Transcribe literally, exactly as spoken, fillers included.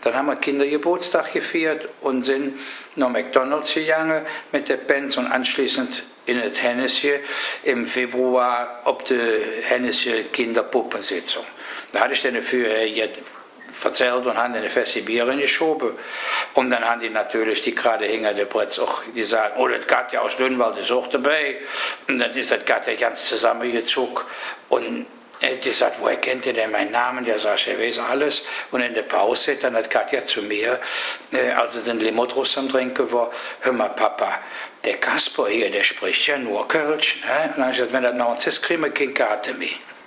Dann haben wir Kindergeburtstag gefeiert und sind nach McDonalds gegangen mit der Benz und anschließend in das Hennessy im Februar ob die Hennessy Kinderpuppensitzung. Da hatte ich dann dafür jetzt erzählt und haben eine feste Bier geschoben. Und dann haben die natürlich, die gerade hinter der Bretz auch gesagt, oh, das geht ja aus Dünwald ist auch dabei. Und dann ist das Gatte ganz zusammengezogen. Und er hat gesagt, woher kennt ihr denn meinen Namen? Der sagt, er weiß alles. Und in der Pause dann hat Katja zu mir, äh, als er den Limotros am Trinken war, hör mal, Papa, der Kasper hier, der spricht ja nur Kölsch. Ne? Und dann habe ich gesagt, wenn das noch ein ist, kriegen wir keine Karte mehr.